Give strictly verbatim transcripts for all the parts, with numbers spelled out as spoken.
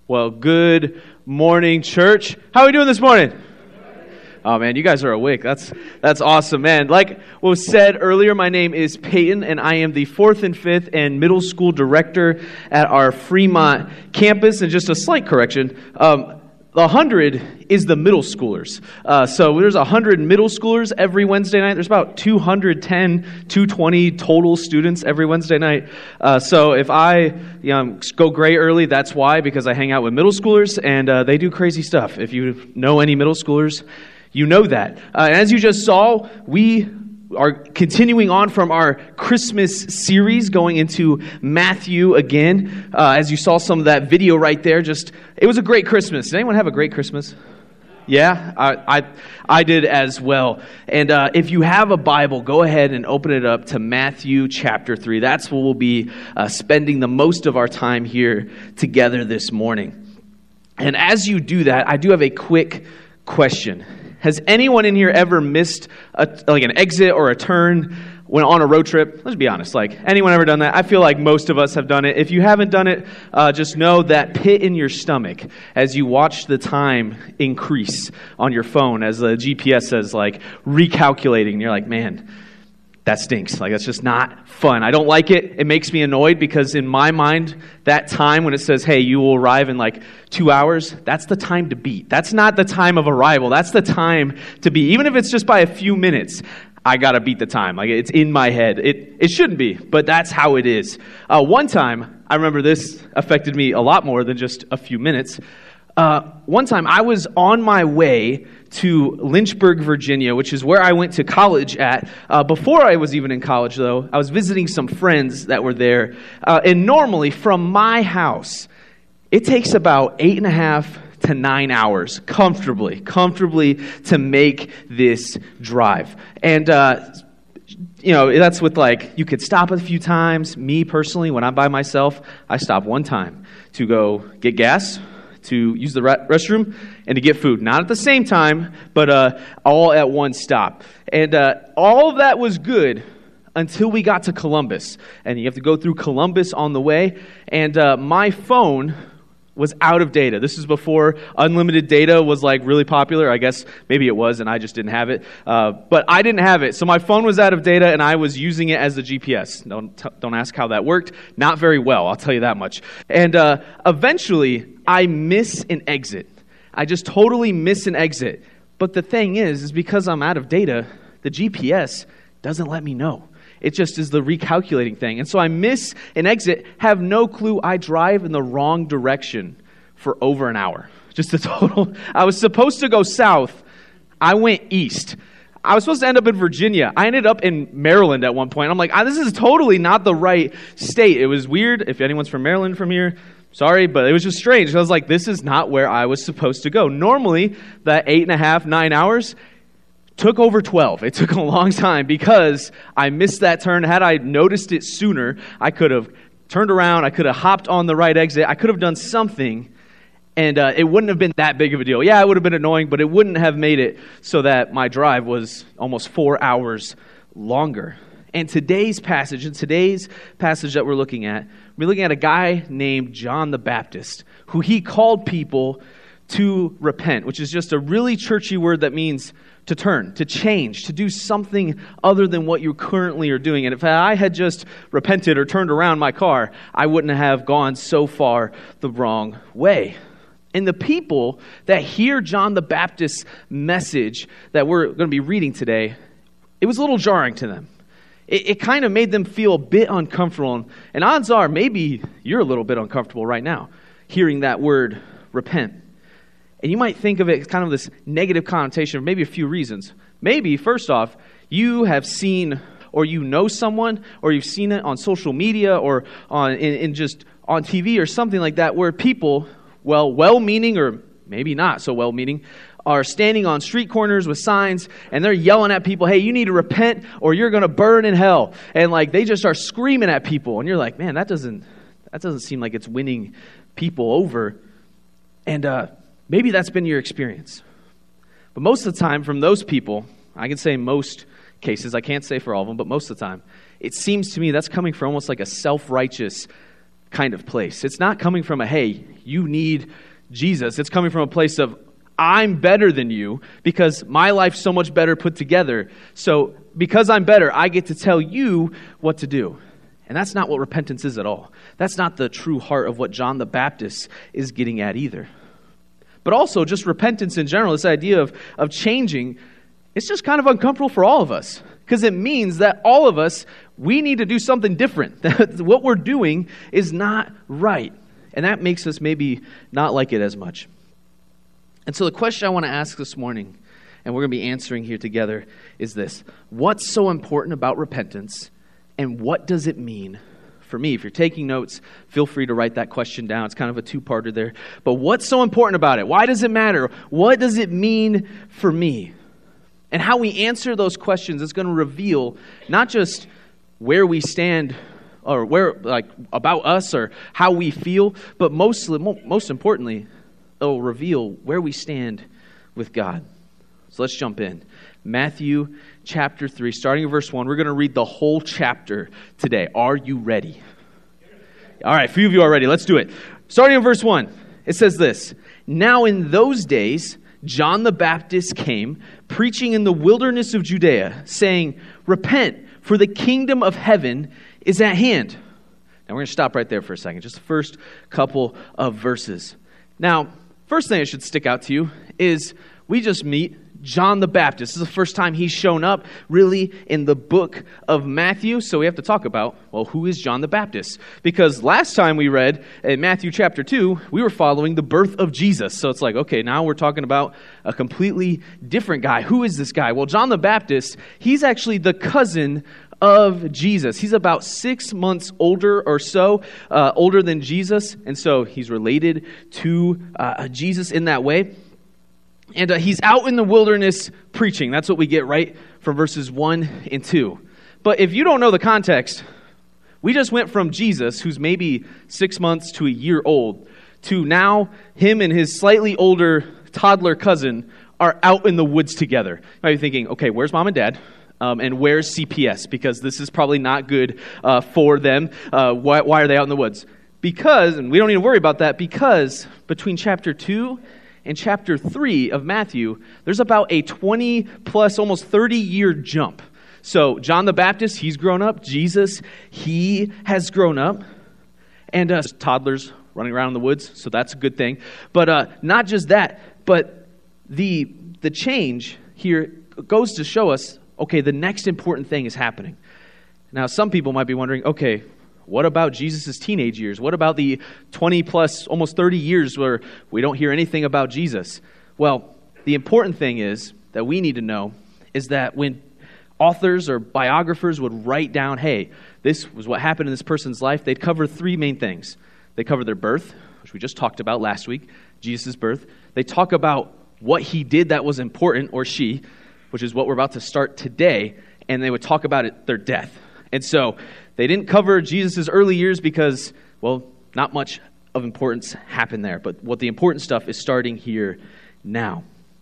Well, good morning, church. How are we doing this morning? Oh, man, you guys are awake. That's that's awesome, man. Like was said earlier, my name is Peyton, and I am the fourth and fifth and middle school director at our Fremont campus. And just a slight correction, um, the one hundred is the middle schoolers. Uh, so there's one hundred middle schoolers every Wednesday night. There's about two hundred ten, two hundred twenty total students every Wednesday night. Uh, so if I you know, go gray early, that's why, because I hang out with middle schoolers, and uh, they do crazy stuff. If you know any middle schoolers, you know that. Uh, and as you just saw, we are continuing on from our Christmas series, going into Matthew again. Uh, as you saw some of that video right there, just it was a great Christmas. Did anyone have a great Christmas? Yeah, I I, I did as well. And uh, if you have a Bible, go ahead and open it up to Matthew chapter three. That's where we'll be uh, spending the most of our time here together this morning. And as you do that, I do have a quick question. Has anyone in here ever missed a, like an exit or a turn when on a road trip? Let's be honest. Like, anyone ever done that? I feel like most of us have done it. If you haven't done it, uh, just know that pit in your stomach as you watch the time increase on your phone as the G P S says, like, recalculating. And you're like, man, that stinks. Like, that's just not fun. I don't like it. It makes me annoyed because in my mind, that time when it says, hey, you will arrive in like two hours, that's the time to beat. That's not the time of arrival. That's the time to beat. Even if it's just by a few minutes, I got to beat the time. Like, it's in my head. It it shouldn't be, but that's how it is. Uh, one time, I remember this affected me a lot more than just a few minutes. Uh, one time, I was on my way to Lynchburg, Virginia, which is where I went to college at. Uh, before I was even in college, though, I was visiting some friends that were there. Uh, and normally, from my house, it takes about eight and a half to nine hours, comfortably, comfortably to make this drive. And, uh, you know, that's with like, you could stop a few times. Me, personally, when I'm by myself, I stop one time to go get gas, to use the restroom, and to get food. Not at the same time, but uh, all at one stop. And uh, all of that was good until we got to Columbus. And you have to go through Columbus on the way. And uh, my phone was out of data. This is before unlimited data was like really popular. I guess maybe it was and I just didn't have it. Uh, but I didn't have it. So my phone was out of data and I was using it as the G P S. Don't, t- don't ask how that worked. Not very well, I'll tell you that much. And uh, eventually, I miss an exit. I just totally miss an exit. But the thing is, is because I'm out of data, the G P S doesn't let me know. It just is the recalculating thing. And so I miss an exit, have no clue. I drive in the wrong direction for over an hour. Just a total. I was supposed to go south. I went east. I was supposed to end up in Virginia. I ended up in Maryland at one point. I'm like, ah, this is totally not the right state. It was weird. If anyone's from Maryland from here, sorry, but it was just strange. I was like, this is not where I was supposed to go. Normally, that eight and a half, nine hours took over twelve. It took a long time because I missed that turn. Had I noticed it sooner, I could have turned around. I could have hopped on the right exit. I could have done something, and uh, it wouldn't have been that big of a deal. Yeah, it would have been annoying, but it wouldn't have made it so that my drive was almost four hours longer. And today's passage, in today's passage that we're looking at, we're looking at a guy named John the Baptist, who he called people to repent, which is just a really churchy word that means to turn, to change, to do something other than what you currently are doing. And if I had just repented or turned around my car, I wouldn't have gone so far the wrong way. And the people that hear John the Baptist's message that we're going to be reading today, it was a little jarring to them. It, it kind of made them feel a bit uncomfortable. And odds are, maybe you're a little bit uncomfortable right now, hearing that word, repent. And you might think of it as kind of this negative connotation of maybe a few reasons. Maybe, first off, you have seen or you know someone or you've seen it on social media or on in, in just on T V or something like that where people, well, well-meaning or maybe not so well-meaning, are standing on street corners with signs and they're yelling at people, hey, you need to repent or you're going to burn in hell. And like they just are screaming at people. And you're like, man, that doesn't that doesn't seem like it's winning people over. And uh maybe that's been your experience. But most of the time from those people, I can say most cases, I can't say for all of them, but most of the time, it seems to me that's coming from almost like a self-righteous kind of place. It's not coming from a, hey, you need Jesus. It's coming from a place of, I'm better than you because my life's so much better put together. So because I'm better, I get to tell you what to do. And that's not what repentance is at all. That's not the true heart of what John the Baptist is getting at either. But also just repentance in general, this idea of, of changing, it's just kind of uncomfortable for all of us. Because it means that all of us, we need to do something different. What we're doing is not right. And that makes us maybe not like it as much. And so the question I want to ask this morning, and we're going to be answering here together, is this. What's so important about repentance, and what does it mean for me? If you're taking notes, feel free to write that question down. It's kind of a two-parter there. But what's so important about it? Why does it matter? What does it mean for me? And how we answer those questions is going to reveal not just where we stand or where, like, about us or how we feel, but mostly, most importantly, it'll reveal where we stand with God. So let's jump in. Matthew chapter three, starting at verse one. We're going to read the whole chapter today. Are you ready? All right, a few of you are ready. Let's do it. Starting in verse one, it says this. Now in those days, John the Baptist came, preaching in the wilderness of Judea, saying, repent, for the kingdom of heaven is at hand. Now we're going to stop right there for a second, just the first couple of verses. Now, first thing that should stick out to you is we just meet John the Baptist. This is the first time he's shown up really in the book of Matthew. So we have to talk about, well, who is John the Baptist? Because last time we read in Matthew chapter two, we were following the birth of Jesus. So it's like, okay, now we're talking about a completely different guy. Who is this guy? Well, John the Baptist, he's actually the cousin of Jesus. He's about six months older or so, uh, older than Jesus. And so he's related to uh, Jesus in that way. And uh, he's out in the wilderness preaching. That's what we get right from verses one and two. But if you don't know the context, we just went from Jesus, who's maybe six months to a year old, to now him and his slightly older toddler cousin are out in the woods together. You might be thinking, okay, where's mom and dad? Um, and where's C P S? Because this is probably not good uh, for them. Uh, why, why are they out in the woods? Because, and we don't need to worry about that, because between chapter two and chapter three of Matthew, there's about a twenty plus, almost thirty year jump. So John the Baptist, he's grown up. Jesus, he has grown up. And uh, toddlers running around in the woods, so that's a good thing. But uh, not just that, but the the change here goes to show us, okay, the next important thing is happening. Now, some people might be wondering, okay, what about Jesus' teenage years? What about the twenty plus, almost thirty years where we don't hear anything about Jesus? Well, the important thing is that we need to know is that when authors or biographers would write down, hey, this was what happened in this person's life, they'd cover three main things. They cover their birth, which we just talked about last week, Jesus' birth. They talk about what he did that was important, or she, which is what we're about to start today, and they would talk about it, their death. And so they didn't cover Jesus' early years because, well, not much of importance happened there. But what the important stuff is starting here now.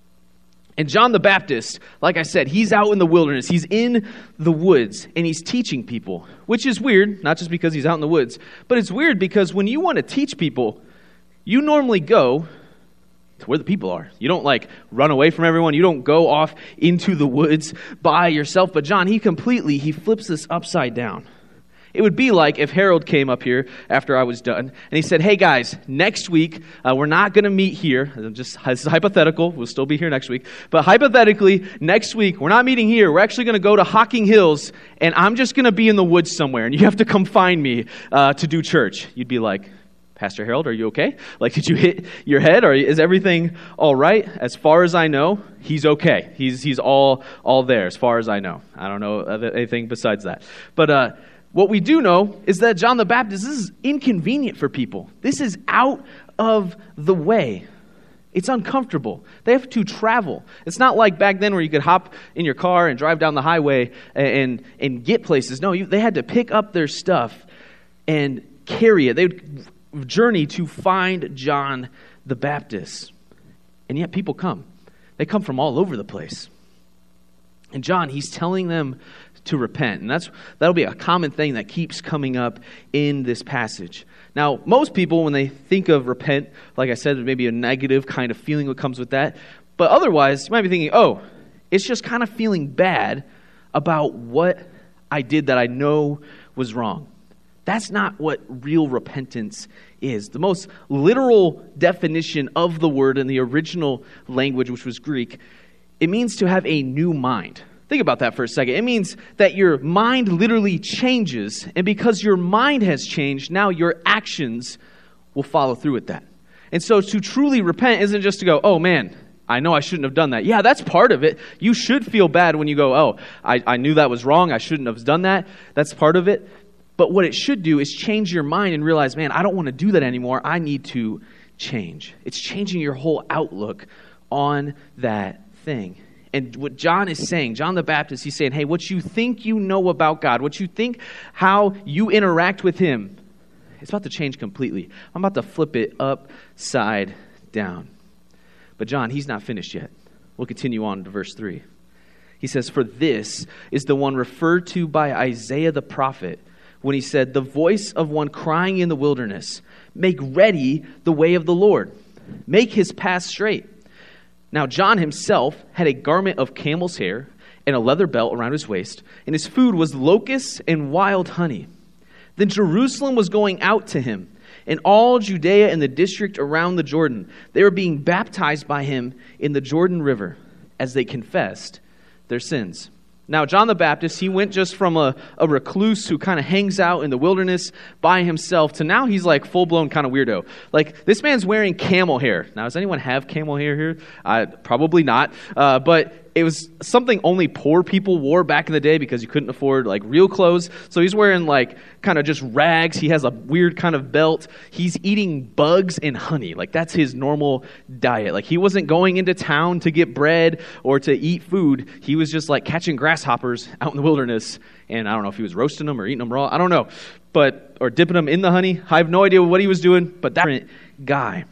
And John the Baptist, like I said, he's out in the wilderness. He's in the woods, and he's teaching people, which is weird, not just because he's out in the woods, but it's weird because when you want to teach people, you normally go to where the people are. You don't like run away from everyone. You don't go off into the woods by yourself. But John, he completely, he flips this upside down. It would be like if Harold came up here after I was done and he said, hey guys, next week, uh, we're not going to meet here. Just this is hypothetical. We'll still be here next week. But hypothetically, next week, we're not meeting here. We're actually going to go to Hocking Hills, and I'm just going to be in the woods somewhere, and you have to come find me uh, to do church. You'd be like, Pastor Harold, are you okay? Like, did you hit your head? Or is everything all right? As far as I know, he's okay. He's he's all all there, as far as I know. I don't know anything besides that. But uh, what we do know is that John the Baptist, this is inconvenient for people. This is out of the way. It's uncomfortable. They have to travel. It's not like back then where you could hop in your car and drive down the highway and and get places. No, you, they had to pick up their stuff and carry it. They would journey to find John the Baptist. And yet people come. They come from all over the place. And John, he's telling them to repent. And that's that'll be a common thing that keeps coming up in this passage. Now, most people, when they think of repent, like I said, there may be a negative kind of feeling that comes with that. But otherwise, you might be thinking, oh, it's just kind of feeling bad about what I did that I know was wrong. That's not what real repentance is. The most literal definition of the word in the original language, which was Greek, it means to have a new mind. Think about that for a second. It means that your mind literally changes, and because your mind has changed, now your actions will follow through with that. And so to truly repent isn't just to go, oh man, I know I shouldn't have done that. Yeah, that's part of it. You should feel bad when you go, oh, I, I knew that was wrong. I shouldn't have done that. That's part of it. But what it should do is change your mind and realize, man, I don't want to do that anymore. I need to change. It's changing your whole outlook on that thing. And what John is saying, John the Baptist, he's saying, hey, what you think you know about God, what you think how you interact with him, it's about to change completely. I'm about to flip it upside down. But John, he's not finished yet. We'll continue on to verse three. He says, for this is the one referred to by Isaiah the prophet, when he said, the voice of one crying in the wilderness, make ready the way of the Lord, make his path straight. Now John himself had a garment of camel's hair and a leather belt around his waist, and his food was locusts and wild honey. Then Jerusalem was going out to him, and all Judea and the district around the Jordan. They were being baptized by him in the Jordan River as they confessed their sins. Now, John the Baptist, he went just from a, a recluse who kind of hangs out in the wilderness by himself to now he's like full-blown kind of weirdo. Like, this man's wearing camel hair. Now, does anyone have camel hair here? Uh, probably not. Uh, but it was something only poor people wore back in the day because you couldn't afford like real clothes. So he's wearing like kind of just rags. He has a weird kind of belt. He's eating bugs and honey. Like that's his normal diet. Like he wasn't going into town to get bread or to eat food. He was just like catching grasshoppers out in the wilderness. And I don't know if he was roasting them or eating them raw. I don't know. But, or dipping them in the honey. I have no idea what he was doing, but that guy.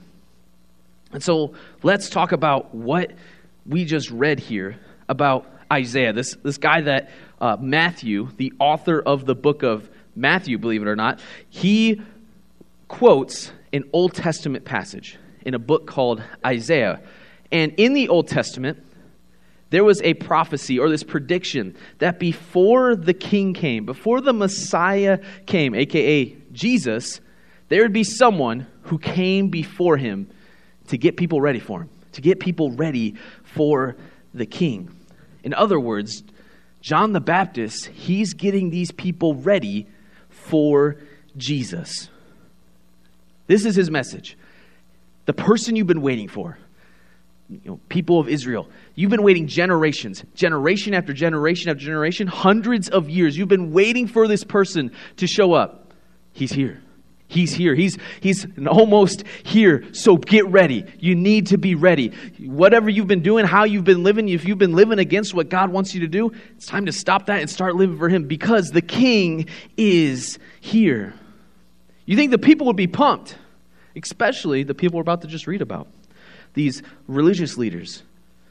And so let's talk about what we just read here about Isaiah, this this guy that uh, Matthew, the author of the book of Matthew, believe it or not, he quotes an Old Testament passage in a book called Isaiah. And in the Old Testament, there was a prophecy or this prediction that before the king came, before the Messiah came, aka Jesus, there would be someone who came before him to get people ready for him, to get people ready for the king. In other words, John the Baptist, he's getting these people ready for Jesus. This is his message. The person you've been waiting for, you know, people of Israel, you've been waiting generations, generation after generation after generation, hundreds of years. You've been waiting for this person to show up. He's here. He's here. He's he's almost here. So get ready. You need to be ready. Whatever you've been doing, how you've been living, if you've been living against what God wants you to do, it's time to stop that and start living for him because the king is here. You think the people would be pumped, especially the people we're about to just read about, these religious leaders.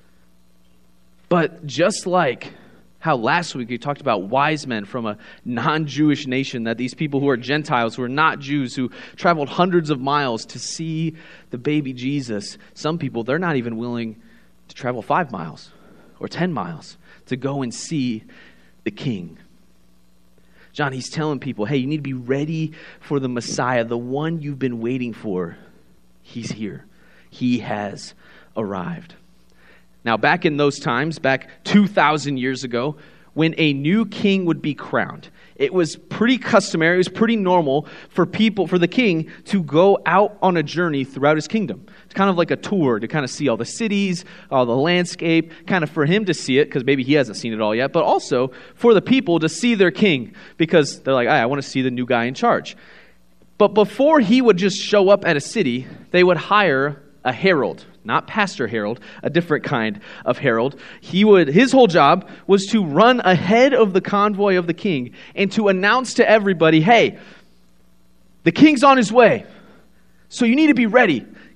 But just like how last week we talked about wise men from a non-Jewish nation, that these people who are Gentiles, who are not Jews, who traveled hundreds of miles to see the baby Jesus, some people, they're not even willing to travel five miles or ten miles to go and see the king. John, he's telling people, hey, you need to be ready for the Messiah, the one you've been waiting for. He's here. He has arrived. Now, back in those times, back two thousand years ago, when a new king would be crowned, it was pretty customary, it was pretty normal for people, for the king to go out on a journey throughout his kingdom. It's kind of like a tour to kind of see all the cities, all the landscape, kind of for him to see it, because maybe he hasn't seen it all yet, but also for the people to see their king, because they're like, I want to see the new guy in charge. But before he would just show up at a city, they would hire a herald. Not Pastor Harold, a different kind of herald. He would, his whole job was to run ahead of the convoy of the king and to announce to everybody, hey, the king's on his way. So you need to be ready.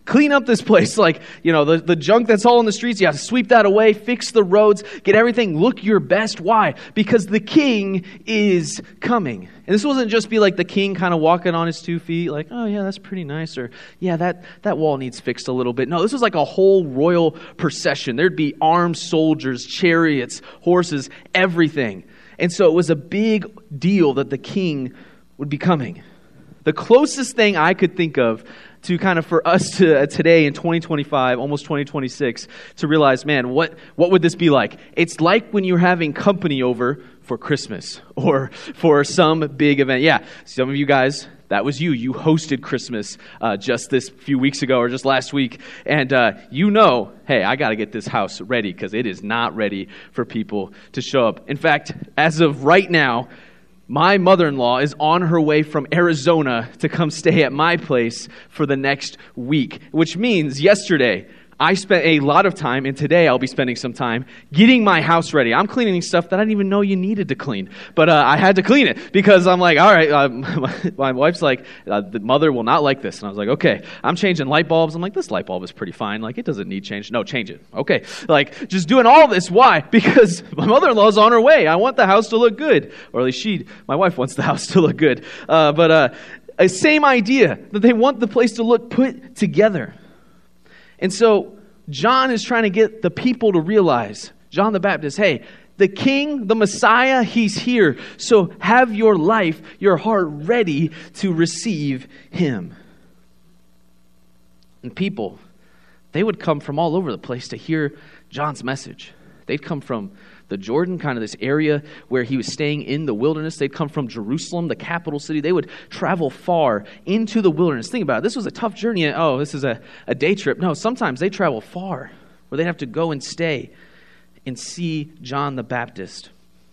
Clean up this place. Like, you know, the, the junk that's all in the streets, you have to sweep that away, fix the roads, get everything, look your best. Why? Because the king is coming. And this wasn't just be like the king kind of walking on his two feet, like, oh yeah, that's pretty nice, or yeah, that, that wall needs fixed a little bit. No, this was like a whole royal procession. There'd be armed soldiers, chariots, horses, everything. And so it was a big deal that the king would be coming. The closest thing I could think of to kind of for us to uh, today in twenty twenty-five, almost twenty twenty-six, to realize, man, what, what would this be like? It's like when you're having company over for Christmas or for some big event. Yeah, some of you guys, that was you. You hosted Christmas uh, just this few weeks ago or just last week. And uh, you know, hey, I got to get this house ready because it is not ready for people to show up. In fact, as of right now, my mother-in-law is on her way from Arizona to come stay at my place for the next week, which means yesterday I spent a lot of time, and today I'll be spending some time getting my house ready. I'm cleaning stuff that I didn't even know you needed to clean, but uh, I had to clean it because I'm like, all right, uh, my, my wife's like, uh, the mother will not like this. And I was like, okay, I'm changing light bulbs. I'm like, this light bulb is pretty fine. Like, it doesn't need change. No, change it. Okay. Like, just doing all this. Why? Because my mother-in-law's on her way. I want the house to look good. Or at least she, my wife wants the house to look good. Uh, but uh, a same idea, that they want the place to look put together. And so John is trying to get the people to realize, John the Baptist, hey, the king, the Messiah, he's here. So have your life, your heart ready to receive him. And people, they would come from all over the place to hear John's message. They'd come from the Jordan, kind of this area where he was staying in the wilderness. They'd come from Jerusalem, the capital city. They would travel far into the wilderness. Think about it. This was a tough journey. Oh, this is a, a day trip. No, sometimes they travel far where they'd have to go and stay and see John the Baptist.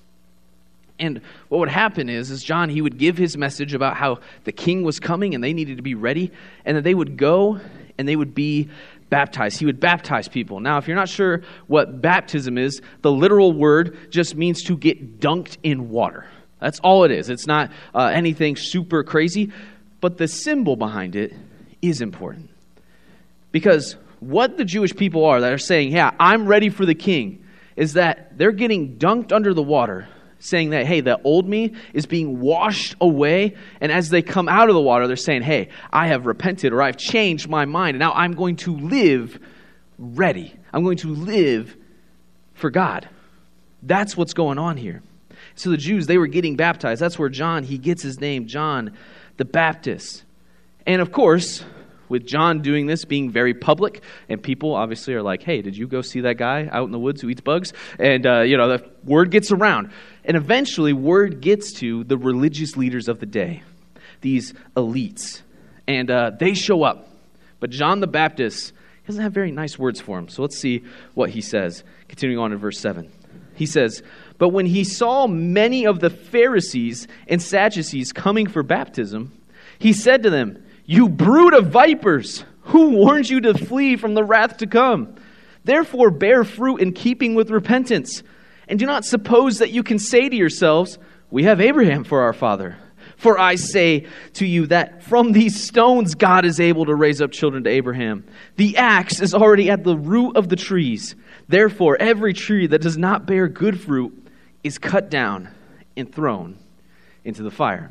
And what would happen is, is John, he would give his message about how the king was coming and they needed to be ready. And then they would go and they would be baptized. He would baptize people. Now, if you're not sure what baptism is, the literal word just means to get dunked in water. That's all it is. It's not uh, anything super crazy, but the symbol behind it is important. Because what the Jewish people are that are saying, yeah, I'm ready for the king, is that they're getting dunked under the water, saying that, hey, the old me is being washed away. And as they come out of the water, they're saying, hey, I have repented or I've changed my mind. And now I'm going to live ready. I'm going to live for God. That's what's going on here. So the Jews, they were getting baptized. That's where John, he gets his name, John the Baptist. And of course, with John doing this, being very public, and people obviously are like, hey, did you go see that guy out in the woods who eats bugs? And, uh, you know, the word gets around. And eventually, word gets to the religious leaders of the day, these elites. And uh, they show up. But John the Baptist doesn't have very nice words for him. So let's see what he says. Continuing on in verse seven. He says, but when he saw many of the Pharisees and Sadducees coming for baptism, he said to them, you brood of vipers, who warned you to flee from the wrath to come? Therefore bear fruit in keeping with repentance. And do not suppose that you can say to yourselves, we have Abraham for our father. For I say to you that from these stones God is able to raise up children to Abraham. The axe is already at the root of the trees. Therefore every tree that does not bear good fruit is cut down and thrown into the fire.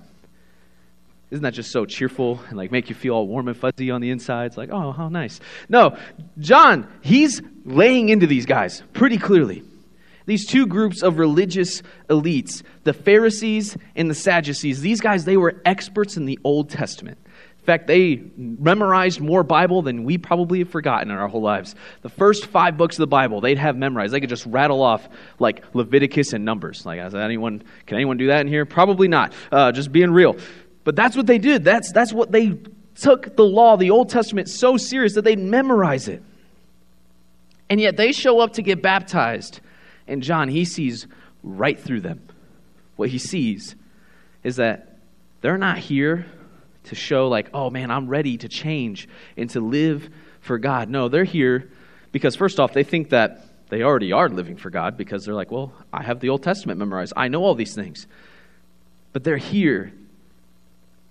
Isn't that just so cheerful and like make you feel all warm and fuzzy on the inside? It's like, oh, how nice. No, John, he's laying into these guys pretty clearly. These two groups of religious elites, the Pharisees and the Sadducees, these guys, they were experts in the Old Testament. In fact, they memorized more Bible than we probably have forgotten in our whole lives. The first five books of the Bible, they'd have memorized. They could just rattle off like Leviticus and Numbers. Like, is anyone, can anyone do that in here? Probably not. Uh, just being real. But that's what they did. That's, that's what they took the law, the Old Testament, so serious that they'd memorize it. And yet they show up to get baptized. And John, he sees right through them. What he sees is that they're not here to show like, oh man, I'm ready to change and to live for God. No, they're here because first off, they think that they already are living for God because they're like, well, I have the Old Testament memorized. I know all these things. But they're here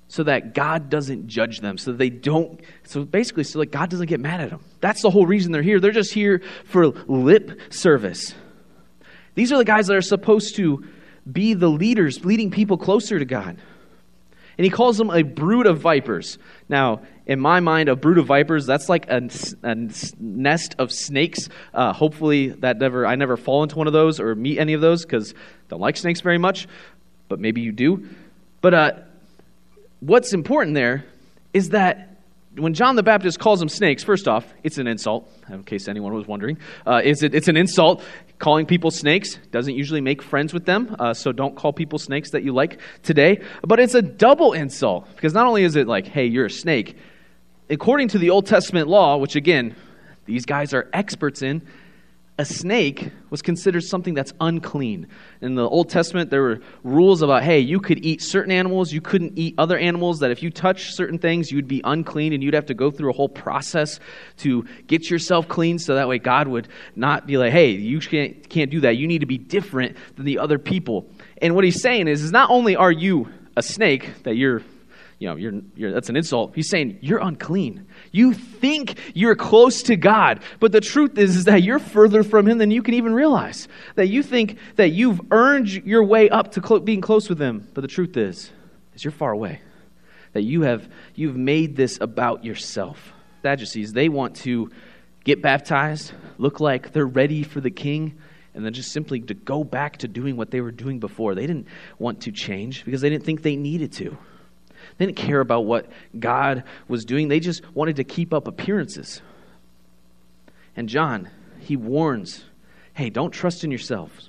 so that God doesn't judge them, so they don't, so basically, so that God doesn't get mad at them. That's the whole reason they're here. They're just here for lip service. These are the guys that are supposed to be the leaders, leading people closer to God. And he calls them a brood of vipers. Now, in my mind, a brood of vipers, that's like a, a nest of snakes. Uh, hopefully, that never I never fall into one of those or meet any of those, because I don't like snakes very much, but maybe you do. But uh, what's important there is that when John the Baptist calls them snakes, first off, it's an insult, in case anyone was wondering. Uh, is it, it's an insult. Calling people snakes doesn't usually make friends with them, uh, so don't call people snakes that you like today. But it's a double insult, because not only is it like, hey, you're a snake, according to the Old Testament law, which again, these guys are experts in, a snake was considered something that's unclean. In the Old Testament, there were rules about, hey, you could eat certain animals, you couldn't eat other animals, that if you touch certain things, you'd be unclean, and you'd have to go through a whole process to get yourself clean, so that way God would not be like, hey, you can't, can't do that. You need to be different than the other people. And what he's saying is, is not only are you a snake, that you're You know, you're, you're, that's an insult. He's saying you're unclean. You think you're close to God, but the truth is, is that you're further from Him than you can even realize. That you think that you've earned your way up to clo- being close with Him, but the truth is, is you're far away. That you have you've made this about yourself. Sadducees, they want to get baptized, look like they're ready for the King, and then just simply to go back to doing what they were doing before. They didn't want to change because they didn't think they needed to. They didn't care about what God was doing. They just wanted to keep up appearances. And John, he warns, hey, don't trust in yourselves.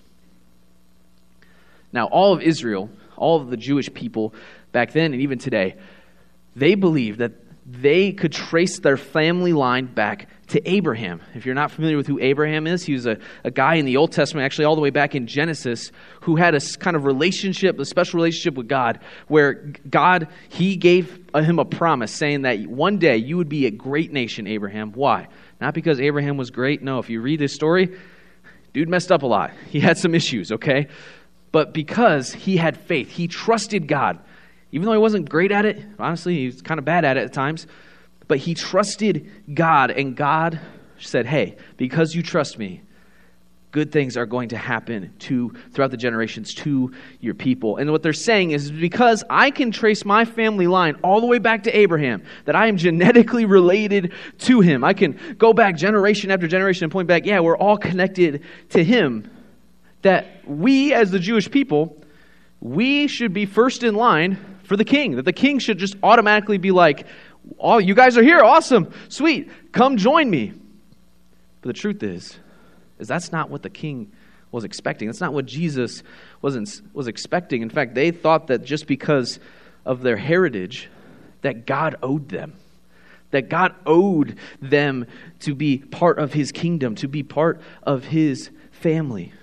Now, all of Israel, all of the Jewish people back then and even today, they believed that they could trace their family line back to Abraham. If you're not familiar with who Abraham is, he was a, a guy in the Old Testament, actually all the way back in Genesis, who had a kind of relationship, a special relationship with God, where God, he gave him a promise saying that one day you would be a great nation, Abraham. Why? Not because Abraham was great. No, if you read his story, dude messed up a lot. He had some issues, okay? But because he had faith, he trusted God. Even though he wasn't great at it, honestly, he was kind of bad at it at times, but he trusted God, and God said, hey, because you trust me, good things are going to happen to throughout the generations to your people. And what they're saying is, because I can trace my family line all the way back to Abraham, that I am genetically related to him. I can go back generation after generation and point back, yeah, we're all connected to him, that we as the Jewish people, we should be first in line for the king, that the king should just automatically be like, oh, you guys are here, awesome, sweet, come join me. But the truth is, is that's not what the king was expecting. That's not what Jesus wasn't was expecting. In fact, they thought that just because of their heritage, that God owed them. That God owed them to be part of his kingdom, to be part of his family.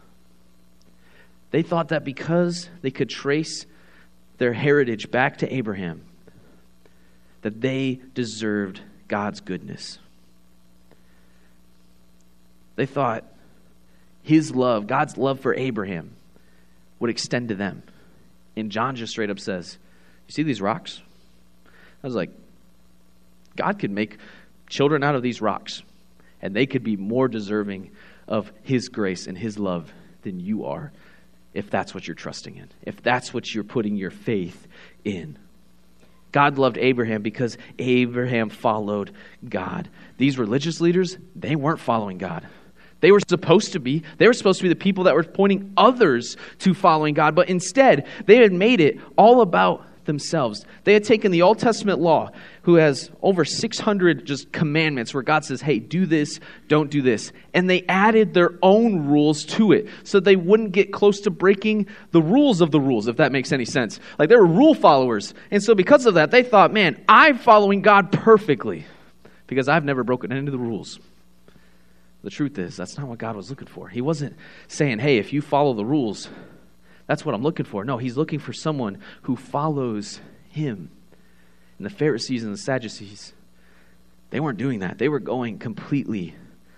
They thought that because they could trace their heritage back to Abraham, that they deserved God's goodness. They thought his love, God's love for Abraham, would extend to them. And John just straight up says, you see these rocks? I was like, God could make children out of these rocks, and they could be more deserving of his grace and his love than you are, if that's what you're trusting in, if that's what you're putting your faith in. God loved Abraham because Abraham followed God. These religious leaders, they weren't following God. They were supposed to be. They were supposed to be the people that were pointing others to following God, but instead, they had made it all about themselves. They had taken the Old Testament law, who has over six hundred just commandments where God says, hey, do this, don't do this. And they added their own rules to it so they wouldn't get close to breaking the rules of the rules, if that makes any sense. Like, they were rule followers. And so because of that, they thought, man, I'm following God perfectly because I've never broken any of the rules. The truth is, that's not what God was looking for. He wasn't saying, hey, if you follow the rules, that's what I'm looking for. No, he's looking for someone who follows him. And the Pharisees and the Sadducees, they weren't doing that. They were going completely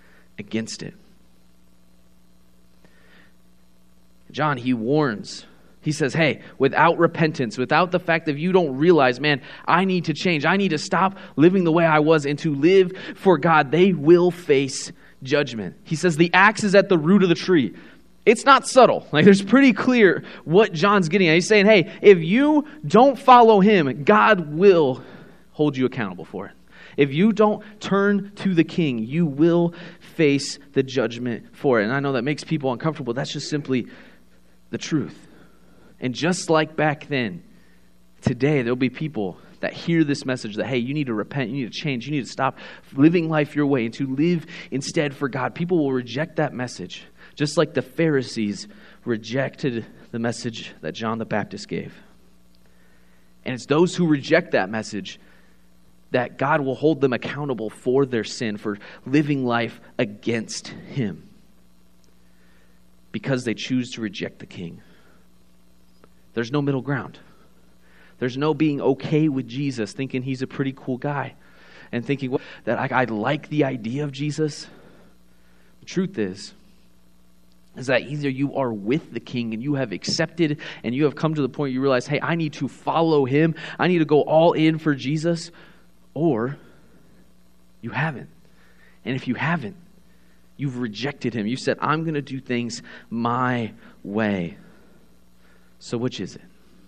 against it. John, he warns He says, hey, without repentance, without the fact that you don't realize, man, I need to change. I need to stop living the way I was and to live for God. They will face judgment. He says the axe is at the root of the tree. It's not subtle. Like, there's pretty clear what John's getting at. He's saying, hey, if you don't follow him, God will hold you accountable for it. If you don't turn to the King, you will face the judgment for it. And I know that makes people uncomfortable. That's just simply the truth. And just like back then, today there'll be people that hear this message that, hey, you need to repent, you need to change, you need to stop living life your way and to live instead for God. People will reject that message, just like the Pharisees rejected the message that John the Baptist gave. And it's those who reject that message that God will hold them accountable for their sin, for living life against him, because they choose to reject the King. There's no middle ground. There's no being okay with Jesus, thinking he's a pretty cool guy, and thinking well, that I, I like the idea of Jesus. The truth is, is that either you are with the King and you have accepted and you have come to the point you realize, hey, I need to follow him. I need to go all in for Jesus, or you haven't. And if you haven't, you've rejected him. You said, I'm going to do things my way. So which is it?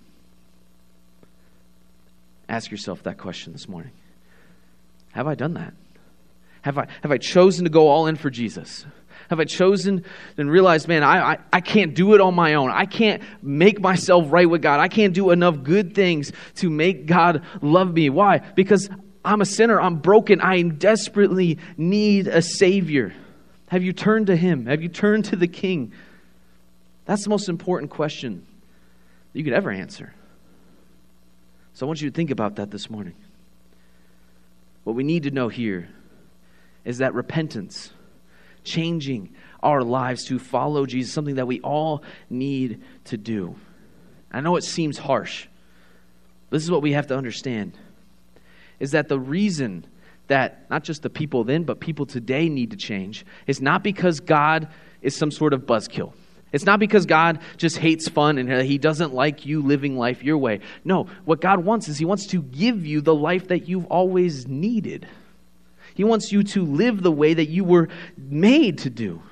Ask yourself that question this morning. Have I done that? Have I have I chosen to go all in for Jesus? Have I chosen and realized, man, I, I, I can't do it on my own. I can't make myself right with God. I can't do enough good things to make God love me. Why? Because I'm a sinner. I'm broken. I desperately need a Savior. Have you turned to him? Have you turned to the King? That's the most important question you could ever answer. So I want you to think about that this morning. What we need to know here is that repentance, changing our lives to follow Jesus, something that we all need to do. I know it seems harsh. This is what we have to understand, is that the reason that not just the people then, but people today need to change is not because God is some sort of buzzkill. It's not because God just hates fun and he doesn't like you living life your way. No, what God wants is he wants to give you the life that you've always needed. He wants you to live the way that you were made to do.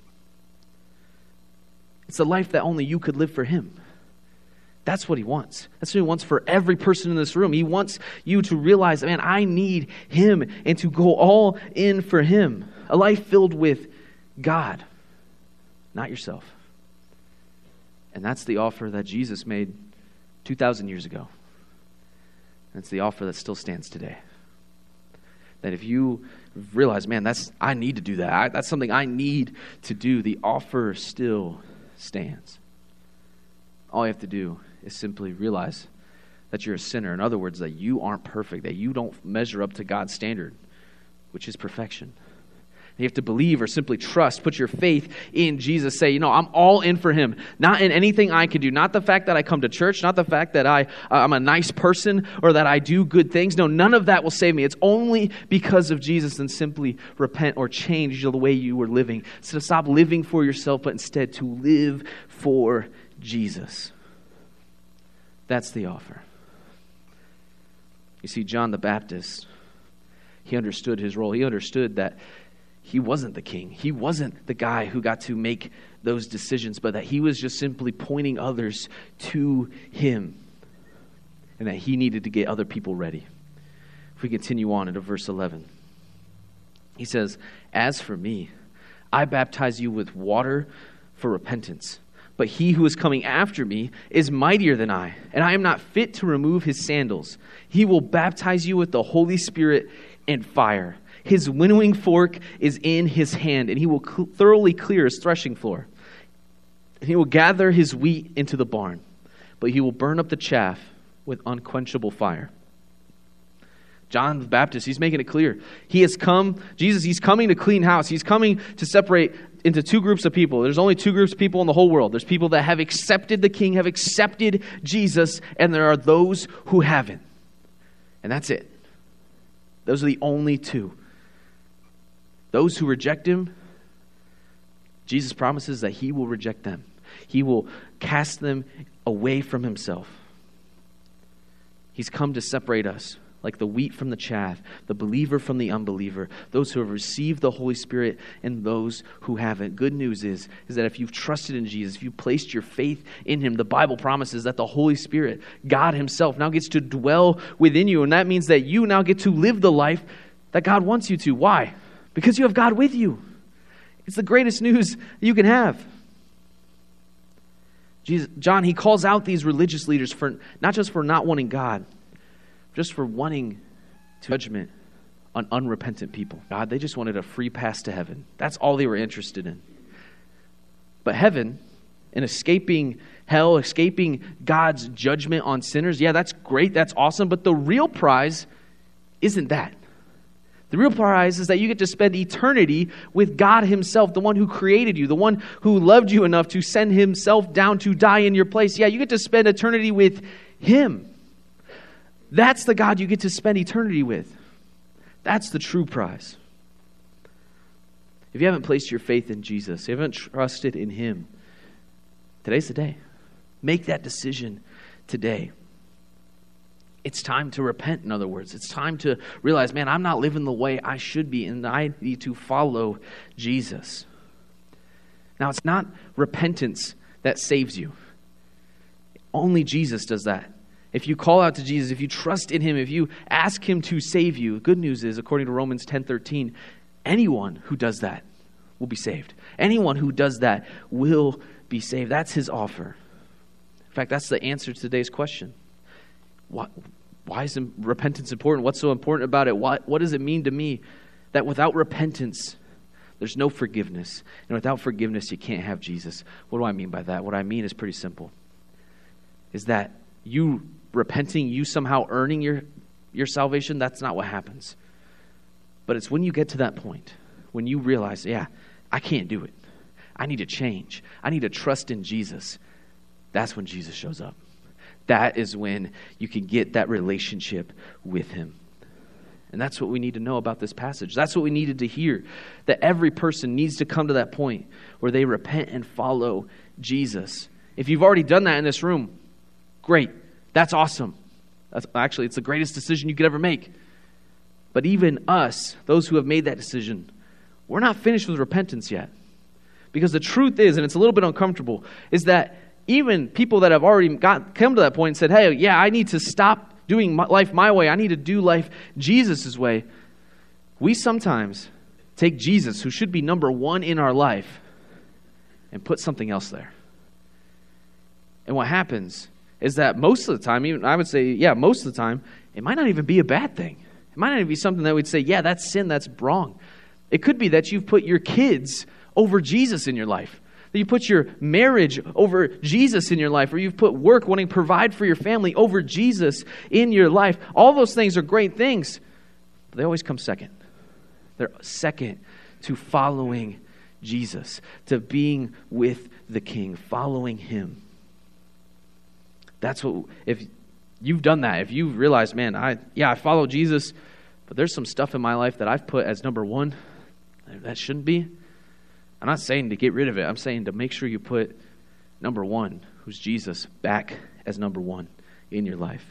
It's a life that only you could live for him. That's what he wants. That's what he wants for every person in this room. He wants you to realize, man, I need him, and to go all in for him. A life filled with God, not yourself. And that's the offer that Jesus made two thousand years ago. And it's the offer that still stands today. That if you realize, man, that's I need to do that. I, that's something I need to do. The offer still stands. All you have to do is simply realize that you're a sinner. In other words, that you aren't perfect, that you don't measure up to God's standard, which is perfection. You have to believe or simply trust, put your faith in Jesus. Say, you know, I'm all in for him. Not in anything I can do. Not the fact that I come to church. Not the fact that I, uh, I'm a nice person or that I do good things. No, none of that will save me. It's only because of Jesus. And simply repent or change the way you were living. So to stop living for yourself, but instead to live for Jesus. That's the offer. You see, John the Baptist, he understood his role. He understood that he wasn't the king. He wasn't the guy who got to make those decisions, but that he was just simply pointing others to him, and that he needed to get other people ready. If we continue on into verse eleven, he says, "As for me, I baptize you with water for repentance, but he who is coming after me is mightier than I, and I am not fit to remove his sandals. He will baptize you with the Holy Spirit and fire. His winnowing fork is in his hand, and he will cl- thoroughly clear his threshing floor. And he will gather his wheat into the barn, but he will burn up the chaff with unquenchable fire." John the Baptist, he's making it clear. He has come, Jesus, he's coming to clean house. He's coming to separate into two groups of people. There's only two groups of people in the whole world. There's people that have accepted the King, have accepted Jesus, and there are those who haven't. And that's it. Those are the only two. Those who reject him, Jesus promises that he will reject them. He will cast them away from himself. He's come to separate us, like the wheat from the chaff, the believer from the unbeliever, those who have received the Holy Spirit and those who haven't. Good news is, is that if you've trusted in Jesus, if you've placed your faith in him, the Bible promises that the Holy Spirit, God himself, now gets to dwell within you. And that means that you now get to live the life that God wants you to. Why? Because you have God with you. It's the greatest news you can have. Jesus, John, he calls out these religious leaders for not just for not wanting God, just for wanting to judgment on unrepentant people. God, they just wanted a free pass to heaven. That's all they were interested in. But heaven and escaping hell, escaping God's judgment on sinners, yeah, that's great, that's awesome, but the real prize isn't that. The real prize is that you get to spend eternity with God himself, the one who created you, the one who loved you enough to send himself down to die in your place. Yeah, you get to spend eternity with him. That's the God you get to spend eternity with. That's the true prize. If you haven't placed your faith in Jesus, if you haven't trusted in him, today's the day. Make that decision today. It's time to repent, in other words. It's time to realize, man, I'm not living the way I should be, and I need to follow Jesus. Now, it's not repentance that saves you. Only Jesus does that. If you call out to Jesus, if you trust in him, if you ask him to save you, the good news is, according to Romans ten thirteen, anyone who does that will be saved. Anyone who does that will be saved. That's his offer. In fact, that's the answer to today's question. What, why is repentance important? What's so important about it? What, what does it mean to me that without repentance, there's no forgiveness? And without forgiveness, you can't have Jesus. What do I mean by that? What I mean is pretty simple. Is that you repenting, you somehow earning your, your salvation, that's not what happens. But it's when you get to that point, when you realize, yeah, I can't do it. I need to change. I need to trust in Jesus. That's when Jesus shows up. That is when you can get that relationship with him. And that's what we need to know about this passage. That's what we needed to hear. That every person needs to come to that point where they repent and follow Jesus. If you've already done that in this room, great. That's awesome. That's, actually, it's the greatest decision you could ever make. But even us, those who have made that decision, we're not finished with repentance yet. Because the truth is, and it's a little bit uncomfortable, is that even people that have already got come to that point and said, hey, yeah, I need to stop doing my, life my way. I need to do life Jesus' way. We sometimes take Jesus, who should be number one in our life, and put something else there. And what happens is that most of the time, even I would say, yeah, most of the time, it might not even be a bad thing. It might not even be something that we'd say, yeah, that's sin, that's wrong. It could be that you've put your kids over Jesus in your life. That you put your marriage over Jesus in your life, or you've put work, wanting to provide for your family, over Jesus in your life. All those things are great things, but they always come second. They're second to following Jesus, to being with the King, following him. That's what, if you've done that, if you've realized, man, I yeah, I follow Jesus, but there's some stuff in my life that I've put as number one that shouldn't be. I'm not saying to get rid of it. I'm saying to make sure you put number one, who's Jesus, back as number one in your life.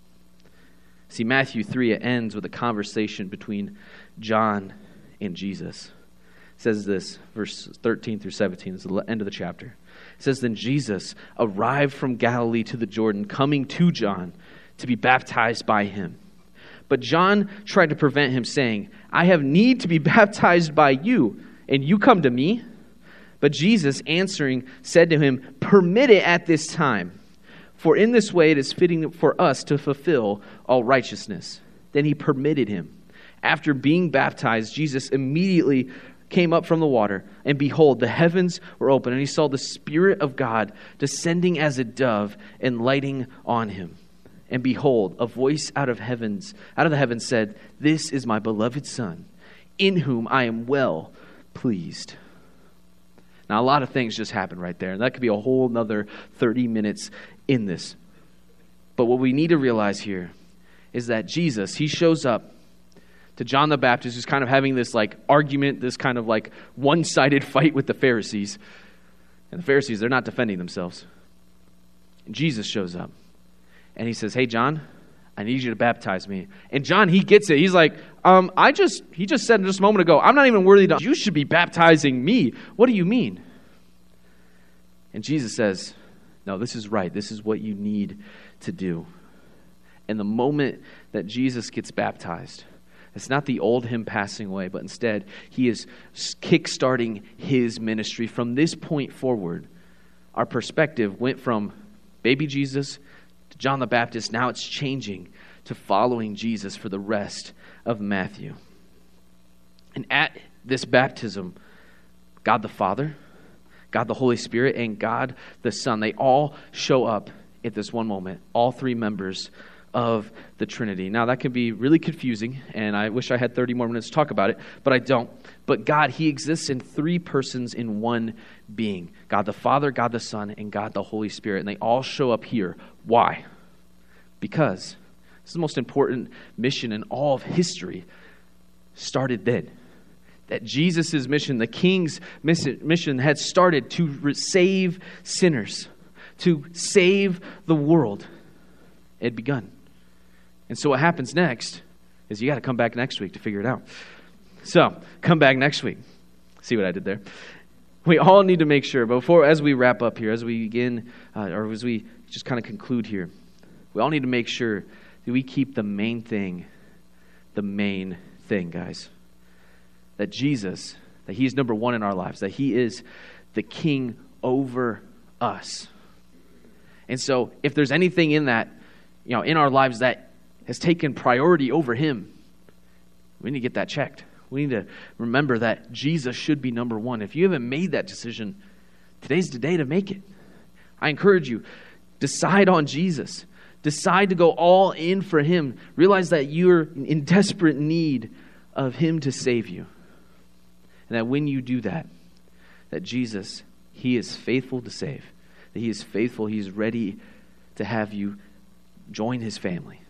See, Matthew three, it ends with a conversation between John and Jesus. It says this, verse thirteen through seventeen, is the end of the chapter. It says, then Jesus arrived from Galilee to the Jordan, coming to John to be baptized by him. But John tried to prevent him, saying, I have need to be baptized by you, and you come to me? But Jesus, answering, said to him, permit it at this time, for in this way it is fitting for us to fulfill all righteousness. Then he permitted him. After being baptized, Jesus immediately came up from the water, and behold, the heavens were open, and he saw the Spirit of God descending as a dove and lighting on him. And behold, a voice out of heavens, out of the heavens said, this is my beloved Son, in whom I am well pleased. Now, a lot of things just happened right there, and that could be a whole nother thirty minutes in this. But what we need to realize here is that Jesus, he shows up to John the Baptist, who's kind of having this like argument, this kind of like one-sided fight with the Pharisees. And the Pharisees, they're not defending themselves. And Jesus shows up. And he says, hey, John, I need you to baptize me. And John, he gets it. He's like, um, I just, he just said just a moment ago, I'm not even worthy to, you should be baptizing me. What do you mean? And Jesus says, no, this is right. This is what you need to do. And the moment that Jesus gets baptized, it's not the old him passing away, but instead he is kickstarting his ministry. From this point forward, our perspective went from baby Jesus to John the Baptist. Now it's changing to following Jesus for the rest of Matthew. And at this baptism, God the Father, God the Holy Spirit, and God the Son, they all show up at this one moment, all three members of the Trinity. Now, that can be really confusing, and I wish I had thirty more minutes to talk about it, but I don't. But God, he exists in three persons in one being. God the Father, God the Son, and God the Holy Spirit. And they all show up here. Why? Because this is the most important mission in all of history. Started then. That Jesus' mission, the King's mission, had started to save sinners, to save the world. It had begun. And so what happens next is you got to come back next week to figure it out. So, come back next week. See what I did there? We all need to make sure, before, as we wrap up here, as we begin, uh, or as we just kind of conclude here, we all need to make sure that we keep the main thing, the main thing, guys. That Jesus, that he is number one in our lives, that he is the king over us. And so, if there's anything in that, you know, in our lives that has taken priority over him, we need to get that checked. We need to remember that Jesus should be number one. If you haven't made that decision, today's the day to make it. I encourage you, decide on Jesus. Decide to go all in for him. Realize that you're in desperate need of him to save you. And that when you do that, that Jesus, he is faithful to save. That he is faithful, he is ready to have you join his family.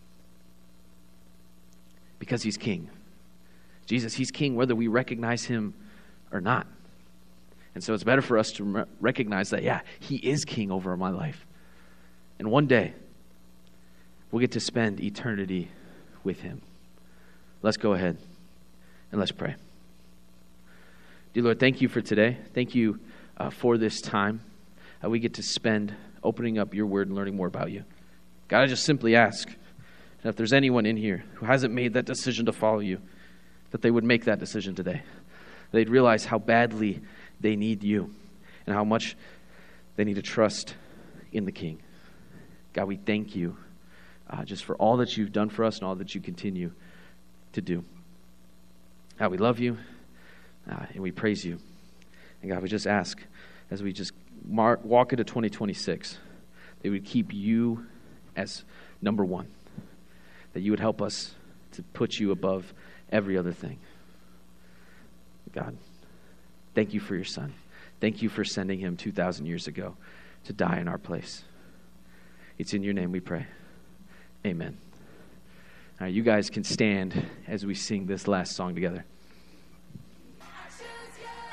Because he's king. Jesus, he's king whether we recognize him or not. And so it's better for us to re- recognize that, yeah, he is king over my life. And one day, we'll get to spend eternity with him. Let's go ahead and let's pray. Dear Lord, thank you for today. Thank you uh, for this time that we get to spend opening up your word and learning more about you. God, I just simply ask that if there's anyone in here who hasn't made that decision to follow you, that they would make that decision today. They'd realize how badly they need you and how much they need to trust in the King. God, we thank you uh, just for all that you've done for us and all that you continue to do. God, we love you uh, and we praise you. And God, we just ask as we just mark, walk into twenty twenty-six, that we would keep you as number one. That you would help us to put you above every other thing. God, thank you for your son. Thank you for sending him two thousand years ago to die in our place. It's in your name we pray. Amen. All right, you guys can stand as we sing this last song together.